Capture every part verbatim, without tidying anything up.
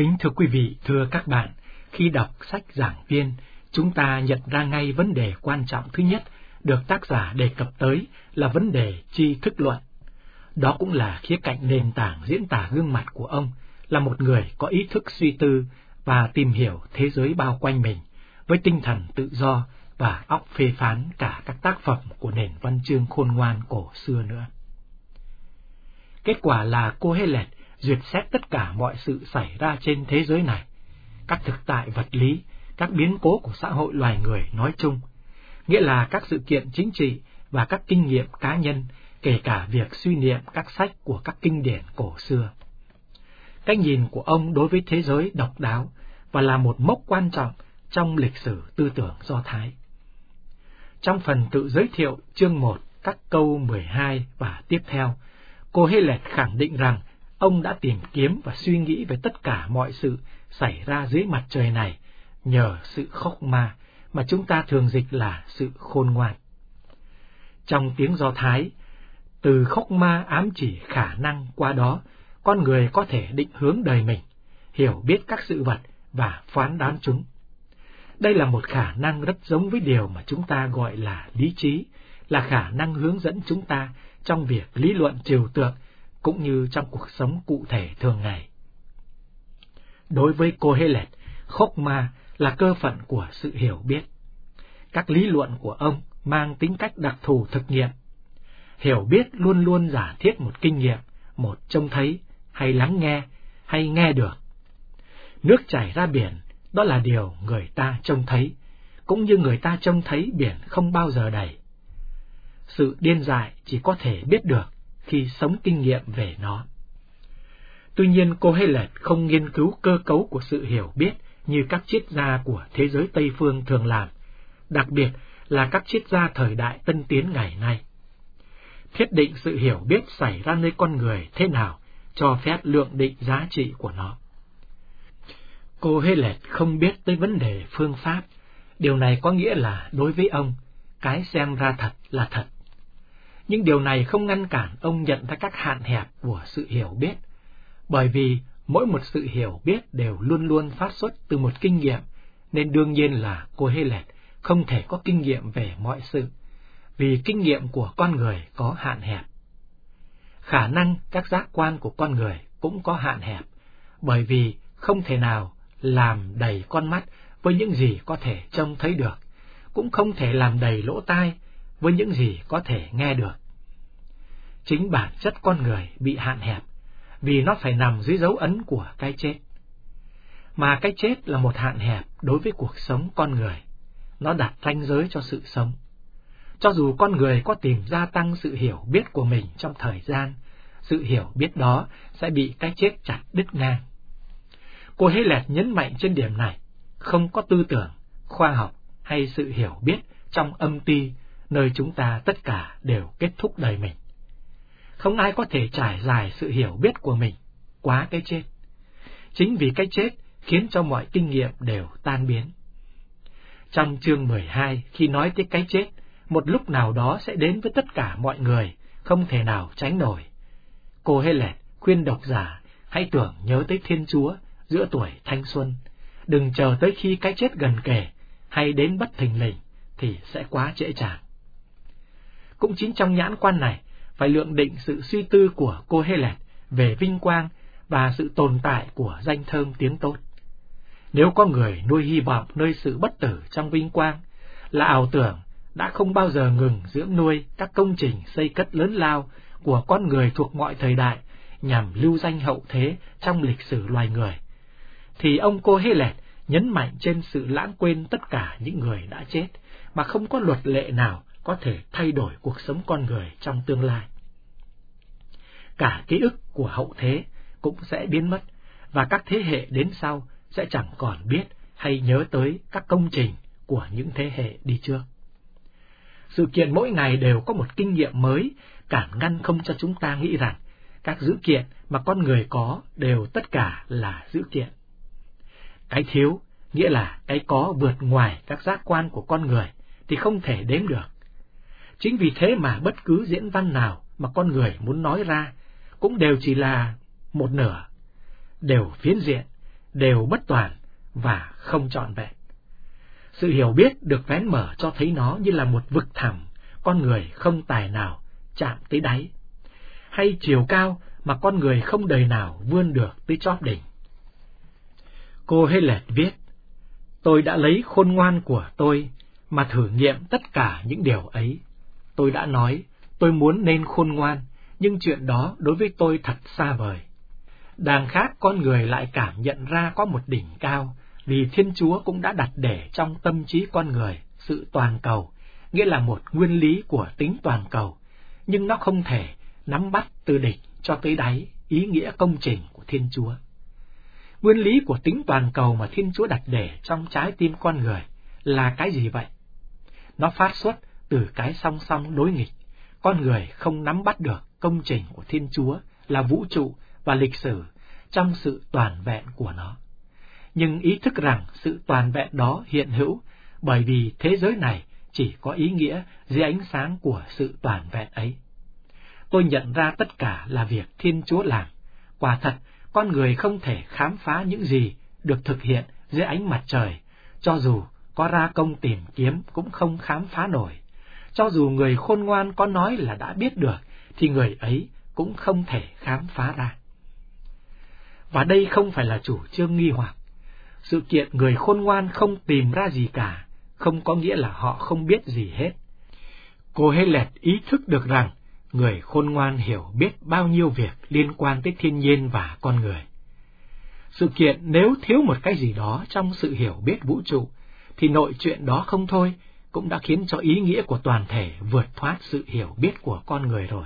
Kính thưa quý vị, thưa các bạn, khi đọc sách giảng viên, chúng ta nhận ra ngay vấn đề quan trọng thứ nhất được tác giả đề cập tới là vấn đề tri thức luận. Đó cũng là khía cạnh nền tảng diễn tả gương mặt của ông, là một người có ý thức suy tư và tìm hiểu thế giới bao quanh mình, với tinh thần tự do và óc phê phán cả các tác phẩm của nền văn chương khôn ngoan cổ xưa nữa. Kết quả là Cô-hê-lẹt duyệt xét tất cả mọi sự xảy ra trên thế giới này, các thực tại vật lý, các biến cố của xã hội loài người nói chung, nghĩa là các sự kiện chính trị và các kinh nghiệm cá nhân, kể cả việc suy niệm các sách của các kinh điển cổ xưa. Cách nhìn của ông đối với thế giới độc đáo và là một mốc quan trọng trong lịch sử tư tưởng Do Thái. Trong phần tự giới thiệu chương một, các câu mười hai và tiếp theo, Cô-hê-lẹt khẳng định rằng ông đã tìm kiếm và suy nghĩ về tất cả mọi sự xảy ra dưới mặt trời này nhờ sự khốc ma mà chúng ta thường dịch là sự khôn ngoan. Trong tiếng Do Thái, từ khốc ma ám chỉ khả năng qua đó con người có thể định hướng đời mình, hiểu biết các sự vật và phán đoán chúng. Đây là một khả năng rất giống với điều mà chúng ta gọi là lý trí, là khả năng hướng dẫn chúng ta trong việc lý luận trừu tượng cũng như trong cuộc sống cụ thể thường ngày. Đối với Cô-hê-lẹt, khốc ma là cơ phận của sự hiểu biết. Các lý luận của ông mang tính cách đặc thù thực nghiệm. Hiểu biết luôn luôn giả thiết một kinh nghiệm, một trông thấy, hay lắng nghe, hay nghe được. Nước chảy ra biển, đó là điều người ta trông thấy, cũng như người ta trông thấy biển không bao giờ đầy. Sự điên dại chỉ có thể biết được khi sống kinh nghiệm về nó. Tuy nhiên, Cô-hê-lẹt không nghiên cứu cơ cấu của sự hiểu biết như các triết gia của thế giới Tây Phương thường làm, đặc biệt là các triết gia thời đại tân tiến ngày nay. Thiết định sự hiểu biết xảy ra nơi con người thế nào cho phép lượng định giá trị của nó. Cô-hê-lẹt không biết tới vấn đề phương pháp. Điều này có nghĩa là đối với ông, cái xem ra thật là thật. Nhưng điều này không ngăn cản ông nhận ra các hạn hẹp của sự hiểu biết, bởi vì mỗi một sự hiểu biết đều luôn luôn phát xuất từ một kinh nghiệm, nên đương nhiên là Cô-hê-lẹt không thể có kinh nghiệm về mọi sự, vì kinh nghiệm của con người có hạn hẹp. Khả năng các giác quan của con người cũng có hạn hẹp, bởi vì không thể nào làm đầy con mắt với những gì có thể trông thấy được, cũng không thể làm đầy lỗ tai với những gì có thể nghe được. Chính bản chất con người bị hạn hẹp, vì nó phải nằm dưới dấu ấn của cái chết. Mà cái chết là một hạn hẹp đối với cuộc sống con người, nó đặt ranh giới cho sự sống. Cho dù con người có tìm gia tăng sự hiểu biết của mình trong thời gian, sự hiểu biết đó sẽ bị cái chết chặt đứt ngang. Cô-hê-lẹt nhấn mạnh trên điểm này, không có tư tưởng, khoa học hay sự hiểu biết trong âm ti, nơi chúng ta tất cả đều kết thúc đời mình. Không ai có thể trải dài sự hiểu biết của mình quá cái chết. Chính vì cái chết khiến cho mọi kinh nghiệm đều tan biến. Trong chương mười hai, khi nói tới cái chết, một lúc nào đó sẽ đến với tất cả mọi người, không thể nào tránh nổi. Cô-hê-lẹt khuyên độc giả hãy tưởng nhớ tới Thiên Chúa giữa tuổi thanh xuân, đừng chờ tới khi cái chết gần kề hay đến bất thình lình thì sẽ quá trễ chàng. Cũng chính trong nhãn quan này, phải lượng định sự suy tư của Cô-hê-lẹt về vinh quang và sự tồn tại của danh thơm tiếng tốt. Nếu có người nuôi hy vọng nơi sự bất tử trong vinh quang, là ảo tưởng đã không bao giờ ngừng dưỡng nuôi các công trình xây cất lớn lao của con người thuộc mọi thời đại nhằm lưu danh hậu thế trong lịch sử loài người, thì ông Cô-hê-lẹt nhấn mạnh trên sự lãng quên tất cả những người đã chết, mà không có luật lệ nào có thể thay đổi cuộc sống con người trong tương lai. Cả ký ức của hậu thế cũng sẽ biến mất, và các thế hệ đến sau sẽ chẳng còn biết hay nhớ tới các công trình của những thế hệ đi trước. Sự kiện mỗi ngày đều có một kinh nghiệm mới, cản ngăn không cho chúng ta nghĩ rằng các dữ kiện mà con người có đều tất cả là dữ kiện. Cái thiếu, nghĩa là cái có vượt ngoài các giác quan của con người, thì không thể đếm được. Chính vì thế mà bất cứ diễn văn nào mà con người muốn nói ra cũng đều chỉ là một nửa, đều phiến diện, đều bất toàn và không trọn vẹn. Sự hiểu biết được vén mở cho thấy nó như là một vực thẳm, con người không tài nào chạm tới đáy, hay chiều cao mà con người không đời nào vươn được tới chóp đỉnh. Cô-hê-lẹt viết, tôi đã lấy khôn ngoan của tôi mà thử nghiệm tất cả những điều ấy. Tôi đã nói, tôi muốn nên khôn ngoan, nhưng chuyện đó đối với tôi thật xa vời. Đằng khác con người lại cảm nhận ra có một đỉnh cao, vì Thiên Chúa cũng đã đặt để trong tâm trí con người sự toàn cầu, nghĩa là một nguyên lý của tính toàn cầu, nhưng nó không thể nắm bắt từ đỉnh cho tới đáy ý nghĩa công trình của Thiên Chúa. Nguyên lý của tính toàn cầu mà Thiên Chúa đặt để trong trái tim con người là cái gì vậy? Nó phát xuất từ cái song song đối nghịch. Con người không nắm bắt được công trình của Thiên Chúa là vũ trụ và lịch sử trong sự toàn vẹn của nó. Nhưng ý thức rằng sự toàn vẹn đó hiện hữu, bởi vì thế giới này chỉ có ý nghĩa dưới ánh sáng của sự toàn vẹn ấy. Tôi nhận ra tất cả là việc Thiên Chúa làm. Quả thật, con người không thể khám phá những gì được thực hiện dưới ánh mặt trời, cho dù có ra công tìm kiếm cũng không khám phá nổi. Cho dù người khôn ngoan có nói là đã biết được, thì người ấy cũng không thể khám phá ra. Và đây không phải là chủ trương nghi hoặc. Sự kiện người khôn ngoan không tìm ra gì cả, không có nghĩa là họ không biết gì hết. Cô-hê-lẹt ý thức được rằng, người khôn ngoan hiểu biết bao nhiêu việc liên quan tới thiên nhiên và con người. Sự kiện nếu thiếu một cái gì đó trong sự hiểu biết vũ trụ, thì nội chuyện đó không thôi cũng đã khiến cho ý nghĩa của toàn thể vượt thoát sự hiểu biết của con người rồi.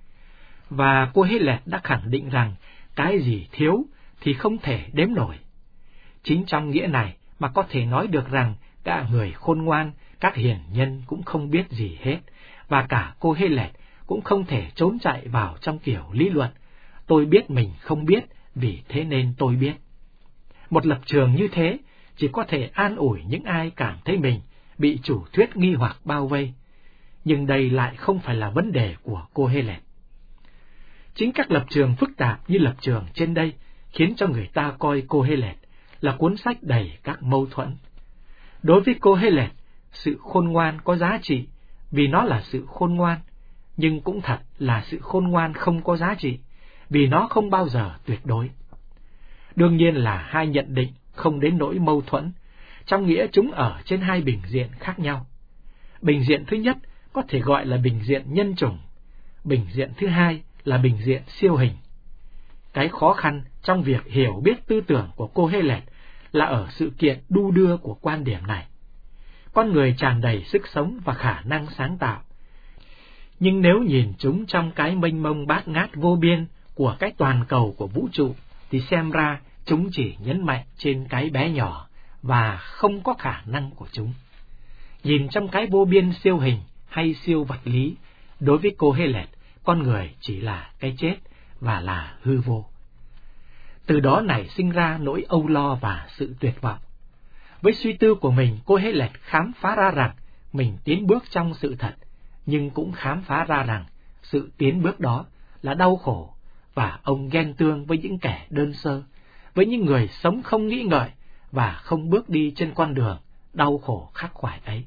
Và cô-hê-lẹt đã khẳng định rằng cái gì thiếu thì không thể đếm nổi. Chính trong nghĩa này mà có thể nói được rằng cả người khôn ngoan, các hiền nhân cũng không biết gì hết, và cả cô-hê-lẹt cũng không thể trốn chạy vào trong kiểu lý luận, tôi biết mình không biết, vì thế nên tôi biết. Một lập trường như thế chỉ có thể an ủi những ai cảm thấy mình bị chủ thuyết nghi hoặc bao vây, nhưng đây lại không phải là vấn đề của cô-hê-lẹt. Chính các lập trường phức tạp như lập trường trên đây khiến cho người ta coi cô-hê-lẹt là cuốn sách đầy các mâu thuẫn. Đối với cô-hê-lẹt, sự khôn ngoan có giá trị vì nó là sự khôn ngoan, nhưng cũng thật là sự khôn ngoan không có giá trị vì nó không bao giờ tuyệt đối. Đương nhiên là hai nhận định không đến nỗi mâu thuẫn, trong nghĩa chúng ở trên hai bình diện khác nhau. Bình diện thứ nhất có thể gọi là bình diện nhân chủng, bình diện thứ hai là bình diện siêu hình. Cái khó khăn trong việc hiểu biết tư tưởng của cô-hê-lẹt là ở sự kiện đu đưa của quan điểm này. Con người tràn đầy sức sống và khả năng sáng tạo, nhưng nếu nhìn chúng trong cái mênh mông bát ngát vô biên của cái toàn cầu của vũ trụ, thì xem ra chúng chỉ nhấn mạnh trên cái bé nhỏ và không có khả năng của chúng. Nhìn trong cái vô biên siêu hình hay siêu vật lý, đối với cô-hê-lẹt, con người chỉ là cái chết và là hư vô. Từ đó nảy sinh ra nỗi âu lo và sự tuyệt vọng. Với suy tư của mình, cô-hê-lẹt khám phá ra rằng mình tiến bước trong sự thật, nhưng cũng khám phá ra rằng sự tiến bước đó là đau khổ, và ông ghen tương với những kẻ đơn sơ, với những người sống không nghĩ ngợi và không bước đi trên con đường đau khổ khắc khoải ấy.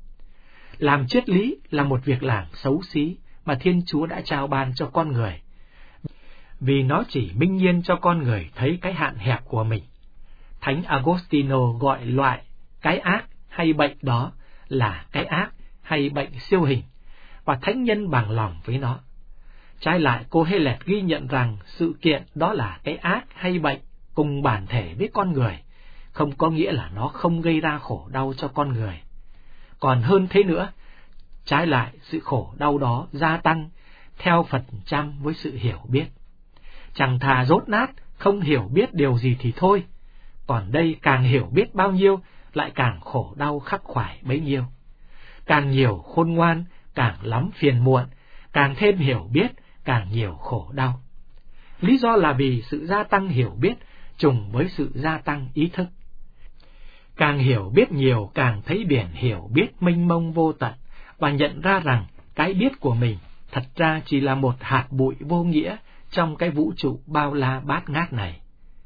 Làm triết lý là một việc làm xấu xí mà Thiên Chúa đã trao ban cho con người, vì nó chỉ minh nhiên cho con người thấy cái hạn hẹp của mình. Thánh Agostino gọi loại cái ác hay bệnh đó là cái ác hay bệnh siêu hình, và thánh nhân bằng lòng với nó. Trái lại, cô-hê-lẹt ghi nhận rằng sự kiện đó là cái ác hay bệnh cùng bản thể với con người, không có nghĩa là nó không gây ra khổ đau cho con người. Còn hơn thế nữa, trái lại sự khổ đau đó gia tăng theo phần trăm với sự hiểu biết. Chẳng thà dốt nát, không hiểu biết điều gì thì thôi, còn đây càng hiểu biết bao nhiêu lại càng khổ đau khắc khoải bấy nhiêu. Càng nhiều khôn ngoan, càng lắm phiền muộn, càng thêm hiểu biết, càng nhiều khổ đau. Lý do là vì sự gia tăng hiểu biết trùng với sự gia tăng ý thức. Càng hiểu biết nhiều, càng thấy biển hiểu biết mênh mông vô tận, và nhận ra rằng cái biết của mình thật ra chỉ là một hạt bụi vô nghĩa trong cái vũ trụ bao la bát ngát này.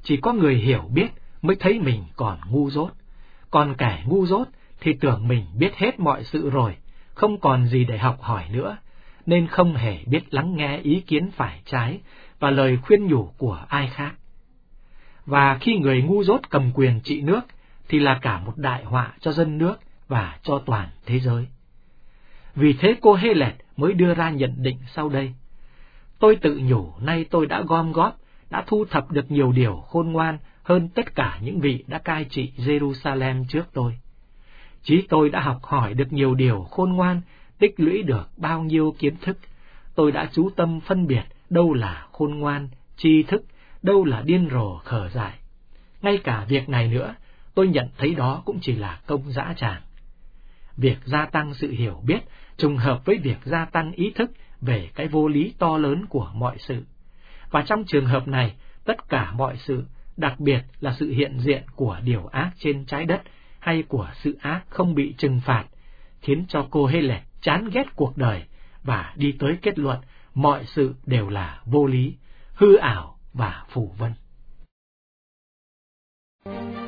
chỉ có người hiểu biết mới thấy mình còn ngu dốt, còn kẻ ngu dốt thì tưởng mình biết hết mọi sự rồi, không còn gì để học hỏi nữa, nên không hề biết lắng nghe ý kiến phải trái và lời khuyên nhủ của ai khác. Và khi người ngu dốt cầm quyền trị nước thì là cả một đại họa cho dân nước và cho toàn thế giới. Vì thế Cô-hê-lẹt mới đưa ra nhận định sau đây: tôi tự nhủ nay tôi đã gom góp, đã thu thập được nhiều điều khôn ngoan hơn tất cả những vị đã cai trị Jerusalem trước tôi. Chí tôi đã học hỏi được nhiều điều khôn ngoan, tích lũy được bao nhiêu kiến thức. Tôi đã chú tâm phân biệt đâu là khôn ngoan, tri thức, đâu là điên rồ khờ dại. Ngay cả việc này nữa, tôi nhận thấy đó cũng chỉ là công dã tràng. Việc gia tăng sự hiểu biết trùng hợp với việc gia tăng ý thức về cái vô lý to lớn của mọi sự. Và trong trường hợp này, tất cả mọi sự, đặc biệt là sự hiện diện của điều ác trên trái đất hay của sự ác không bị trừng phạt, khiến cho Cô-hê-lẹt chán ghét cuộc đời và đi tới kết luận mọi sự đều là vô lý, hư ảo và phù vân.